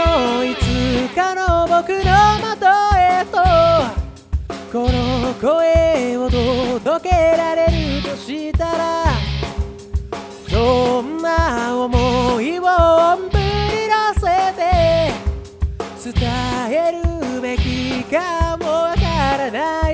もいつかの僕のもとへとこの声を届けられるとしたら、どんな思いを音符に乗せて伝えるべきかもわからない。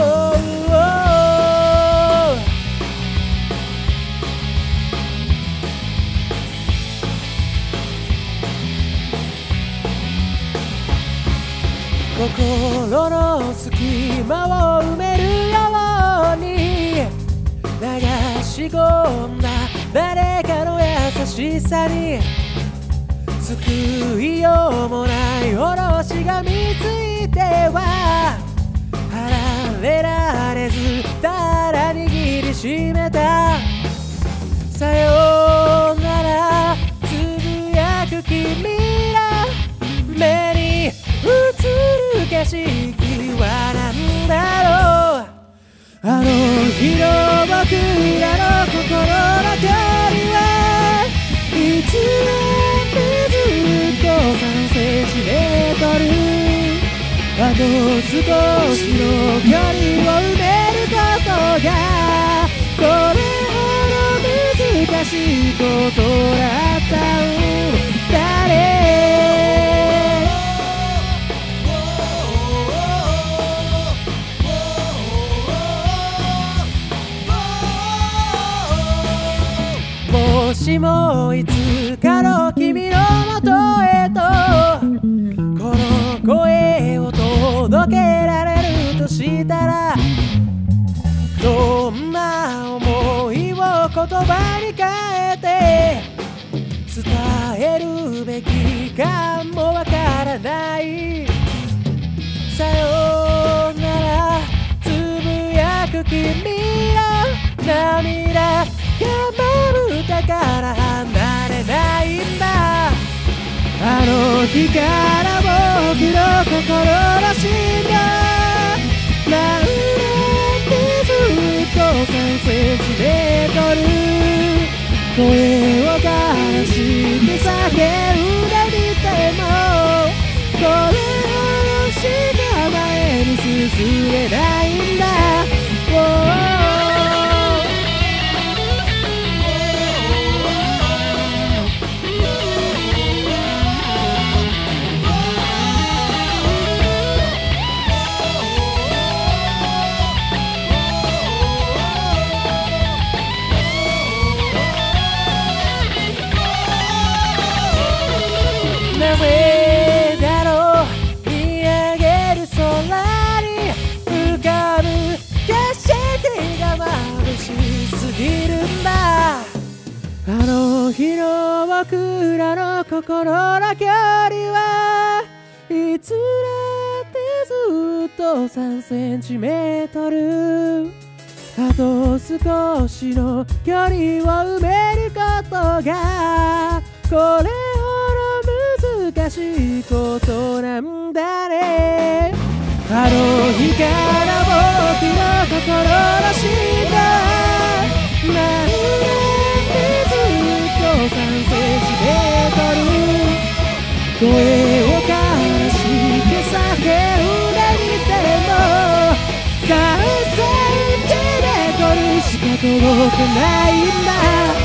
心の隙間を埋めるように流し込んだ誰かの優しさに、救いようもないおろしが見ついては離れられずただ握りしめた。さようならつぶやく君の目に映る景色は何だろう。あの日の僕らの心の距離はいつだってずっと3センチメートル。あと少しの距離を埋めることがこれほど難しいことだったんだね。もしもいつかの君のもとへとこの声を届けられるとしたら、どんな思いを言葉に変えて伝えるべきかもわからない。さようならつぶやく君の涙がまぶたから離れないんだ。あの日から僕の心の芯がなんてずっと3センチメートル声を枯らして叫んでみてもこれほどしか前に進めないんだ。なぜだろう見上げる空に浮かぶ景色が眩しすぎるんだ。あの日の僕らの心の距離はいつだってずっと3センチメートル。あと少しの距離を埋めることがこれ難しいことなんだね。あの日から僕の心の芯がなんでずっと3センチメートル声を枯らして叫んでみても3センチメートルしか遠くないんだ。